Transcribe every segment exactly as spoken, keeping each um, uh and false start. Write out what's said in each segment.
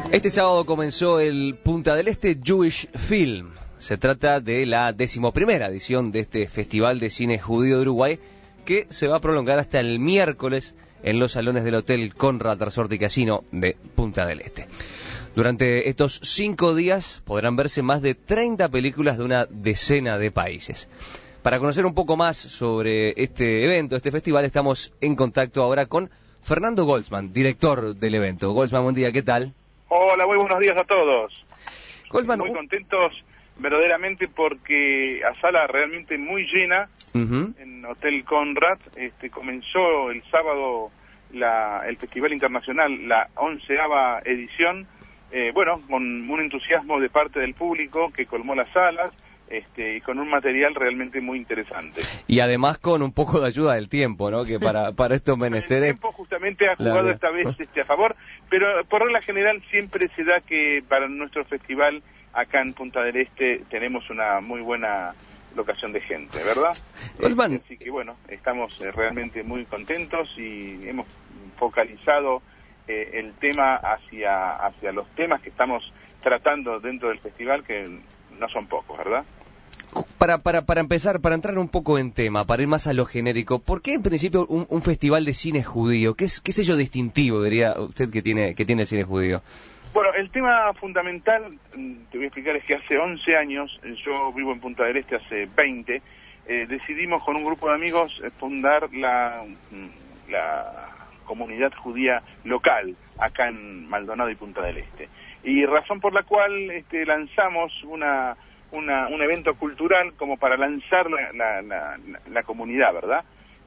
Este sábado comenzó el Punta del Este Jewish Film. Se trata de la decimoprimera edición de este Festival de Cine Judío de Uruguay, que se va a prolongar hasta el miércoles en los salones del Hotel Conrad Resort y Casino de Punta del Este. Durante estos cinco días podrán verse más de treinta películas de una decena de países. Para conocer un poco más sobre este evento, este festival, estamos en contacto ahora con Fernando Goldsman, director del evento. Goldsman, buen día, ¿qué tal? Hola, muy buenos días a todos. Goldsman, muy contentos verdaderamente porque a sala realmente muy llena, uh-huh. en Hotel Conrad. Este, comenzó el sábado la, el Festival Internacional, la onceava edición, eh, bueno, con un entusiasmo de parte del público que colmó las salas. Este, y con un material realmente muy interesante. Y además con un poco de ayuda del tiempo, ¿no? Que para, para estos menesteres... El tiempo justamente ha jugado la... esta vez este, a favor, pero por regla general siempre se da que para nuestro festival acá en Punta del Este tenemos una muy buena locación de gente, ¿verdad? Goldsman. Este, así que bueno, estamos eh, realmente muy contentos y hemos focalizado eh, el tema hacia, hacia los temas que estamos tratando dentro del festival, que no son pocos, ¿verdad? Para, para, para empezar, para entrar un poco en tema, para ir más a lo genérico, ¿por qué en principio un, un festival de cine judío? ¿Qué es, qué sello distintivo, diría usted, que tiene, que tiene el cine judío? Bueno, el tema fundamental, te voy a explicar, es que hace once años, yo vivo en Punta del Este hace veinte, eh, decidimos con un grupo de amigos fundar la, la comunidad judía local, acá en Maldonado y Punta del Este. Y razón por la cual este, lanzamos una... Una, un evento cultural como para lanzar la, la, la, la comunidad, ¿verdad?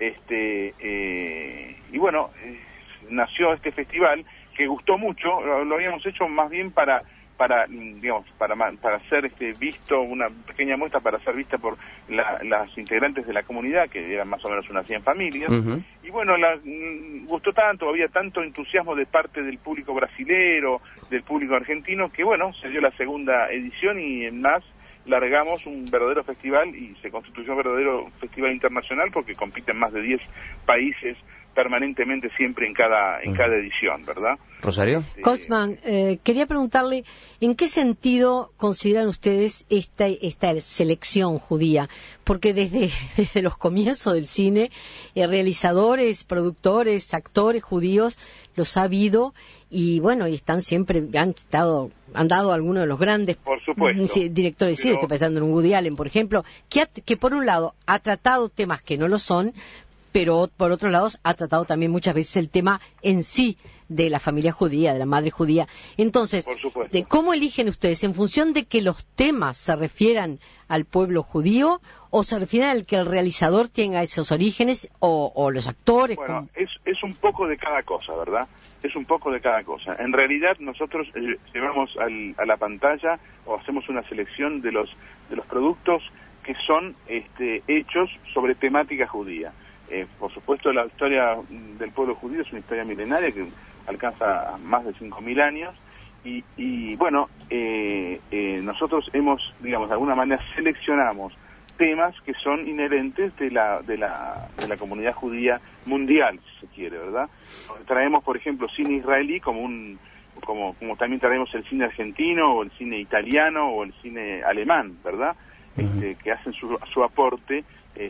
Este eh, y bueno, eh, nació este festival que gustó mucho. Lo, lo habíamos hecho más bien para para digamos para para ser este visto, una pequeña muestra para ser vista por la, las integrantes de la comunidad, que eran más o menos unas cien familias. Uh-huh. Y bueno, la, gustó tanto, había tanto entusiasmo de parte del público brasilero, del público argentino, que bueno, se dio la segunda edición y en más largamos un verdadero festival y se constituyó un verdadero festival internacional porque compiten más de diez países permanentemente siempre en cada en cada edición, ¿verdad? Rosario. Este... Goldsman, eh, quería preguntarle, ¿en qué sentido consideran ustedes esta esta selección judía? Porque desde, desde los comienzos del cine, eh, realizadores, productores, actores judíos los ha habido y bueno, y están siempre, han estado, han dado algunos de los grandes por supuesto, directores de cine, estoy pensando en un Woody Allen, por ejemplo, que, ha, que por un lado ha tratado temas que no lo son, pero por otro lado ha tratado también muchas veces el tema en sí de la familia judía, de la madre judía. Entonces, ¿de ¿cómo eligen ustedes? ¿En función de que los temas se refieran al pueblo judío o se refieren al que el realizador tenga esos orígenes o, o los actores? Bueno, como... es, es un poco de cada cosa, ¿verdad? Es un poco de cada cosa. En realidad nosotros eh, llevamos al, a la pantalla o hacemos una selección de los, de los productos que son este, hechos sobre temática judía. Eh, por supuesto, la historia del pueblo judío es una historia milenaria que alcanza más de cinco mil años y, y bueno, eh, eh, nosotros hemos, digamos, de alguna manera seleccionamos temas que son inherentes de la, de la, de la comunidad judía mundial, si se quiere, ¿verdad? Traemos, por ejemplo, cine israelí como un, como, como también traemos el cine argentino o el cine italiano o el cine alemán, ¿verdad? Este, que hacen su, su aporte,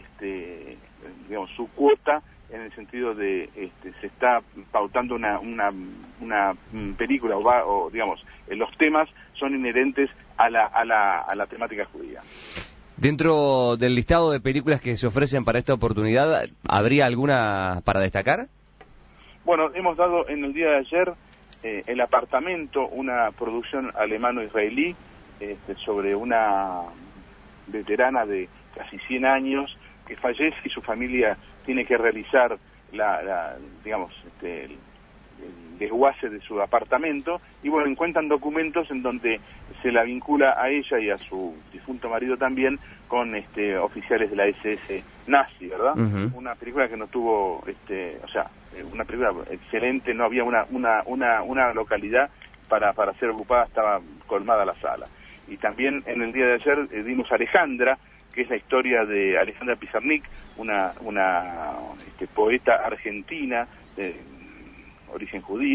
este, digamos, su cuota en el sentido de este, se está pautando una una, una película o, va, o digamos los temas son inherentes a la a la a la temática judía. Dentro del listado de películas que se ofrecen para esta oportunidad, ¿habría alguna para destacar? Bueno, hemos dado en el día de ayer eh, El Apartamento, una producción alemano-israelí este, sobre una veterana de casi cien años que fallece y su familia tiene que realizar la, la digamos este, el, el desguace de su apartamento y bueno, encuentran documentos en donde se la vincula a ella y a su difunto marido también con este oficiales de la ese ese nazi, ¿verdad? Uh-huh. Una película que no tuvo este, o sea, una película excelente, no había una una una una localidad para para ser ocupada, estaba colmada la sala. Y también en el día de ayer eh, dimos Alejandra, que es la historia de Alejandra Pizarnik, una una este, poeta argentina de origen judío,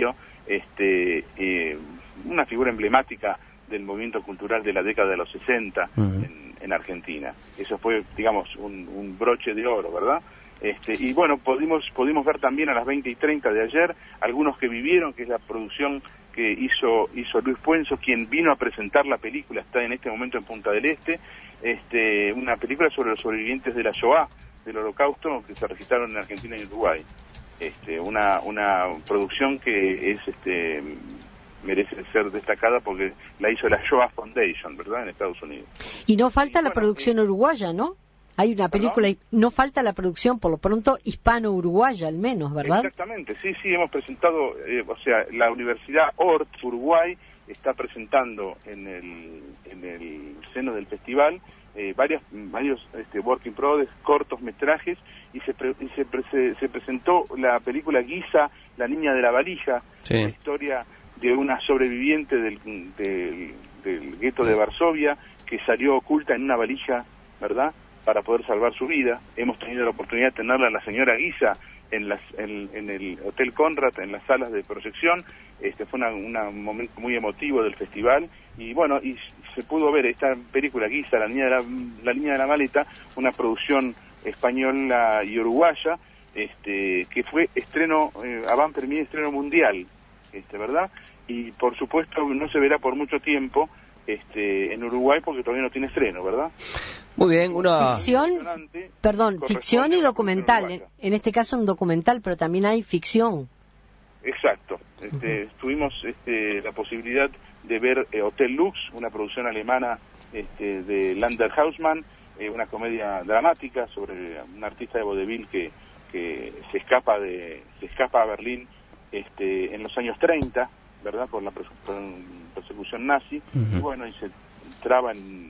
este, eh, una figura emblemática del movimiento cultural de la década de los sesenta uh-huh. en, en Argentina. Eso fue, digamos, un, un broche de oro, ¿verdad? Este, y bueno, pudimos, pudimos ver también a las veinte y treinta de ayer algunos que vivieron, que es la producción que hizo, hizo Luis Puenzo, quien vino a presentar la película, está en este momento en Punta del Este, este, una película sobre los sobrevivientes de la Shoah, del Holocausto, que se registraron en Argentina y Uruguay. Este, una, una producción que es, este, merece ser destacada porque la hizo la Shoah Foundation, ¿verdad?, en Estados Unidos. Y no falta y, la bueno, producción eh, uruguaya, ¿no? Hay una película, ¿perdón? No falta la producción, por lo pronto, hispano-uruguaya al menos, ¿verdad? Exactamente, sí, sí, hemos presentado, eh, o sea, la Universidad O R T Uruguay está presentando en el, en el seno del festival eh, varias, varios este, work in progress, cortos metrajes, y se, pre, y se, pre, se, se presentó la película Guisa, la niña de la valija, sí. La historia de una sobreviviente del, del, del gueto de Varsovia que salió oculta en una valija, ¿verdad?, para poder salvar su vida. Hemos tenido la oportunidad de tenerla a la señora Guisa en, las, en, en el Hotel Conrad, en las salas de proyección. Este fue una, una, un momento muy emotivo del festival, y bueno, y se pudo ver esta película Guisa, la niña de la, la niña de la maleta, una producción española y uruguaya, este que fue estreno, eh, avant premier, estreno mundial, este verdad, y por supuesto no se verá por mucho tiempo este en Uruguay porque todavía no tiene estreno, ¿verdad? Muy bien, una... Ficción, perdón, ficción y documental. En, en este caso un documental, pero también hay ficción. Exacto. Este, uh-huh. Tuvimos este, la posibilidad de ver eh, Hotel Lux, una producción alemana este, de Lander Hausmann, eh, una comedia dramática sobre un artista de vodevil que, que se escapa de se escapa a Berlín este, en los años treinta, ¿verdad?, por la persecución nazi, uh-huh. Y bueno, y se traba en...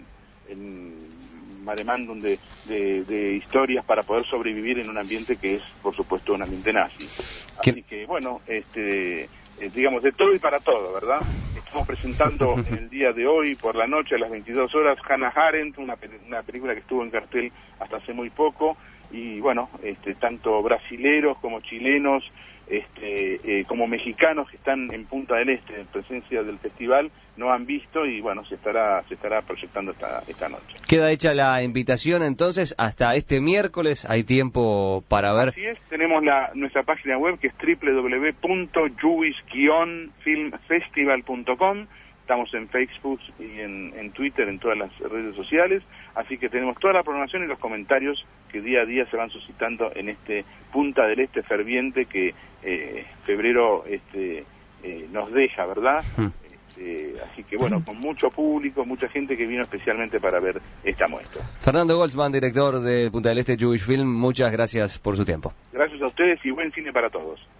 en maremándum de, de, de historias para poder sobrevivir en un ambiente que es, por supuesto, un ambiente nazi. ¿Qué? Así que, bueno, este, eh, digamos, de todo y para todo, ¿verdad? Estamos presentando en el día de hoy, por la noche, a las veintidós horas, Hannah Arendt, una, una película que estuvo en cartel hasta hace muy poco, y bueno, este, tanto brasileros como chilenos, este, eh, como mexicanos que están en Punta del Este en presencia del festival no han visto, y bueno, se estará se estará proyectando esta esta noche. Queda hecha la invitación entonces hasta este miércoles, hay tiempo para ver. Así es, tenemos la nuestra página web que es doble u doble u doble u punto jewish film festival punto com. Estamos en Facebook y en, en Twitter, en todas las redes sociales, así que tenemos toda la programación y los comentarios que día a día se van suscitando en este Punta del Este ferviente que eh, febrero este, eh, nos deja, ¿verdad? Hmm. Este, así que bueno, con mucho público, mucha gente que vino especialmente para ver esta muestra. Fernando Goldsman, director de Punta del Este Jewish Film, muchas gracias por su tiempo. Gracias a ustedes y buen cine para todos.